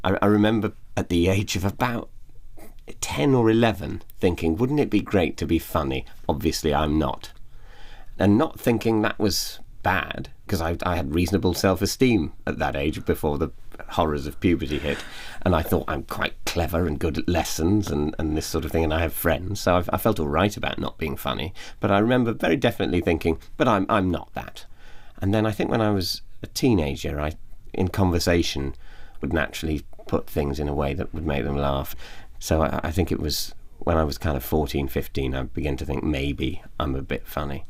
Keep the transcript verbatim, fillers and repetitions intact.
I, I remember at the age of about ten or eleven thinking, wouldn't it be great to be funny? Obviously, I'm not. And not thinking that was bad, because I, I had reasonable self-esteem at that age before the horrors of puberty hit. And I thought I'm quite clever and good at lessons and, and this sort of thing, and I have friends. So I, I felt all right about not being funny. But I remember very definitely thinking, but I'm I'm not that. And then I think when I was a teenager, I, in conversation, would naturally put things in a way that would make them laugh. So I, I think it was when I was kind of fourteen, fifteen, I began to think maybe I'm a bit funny.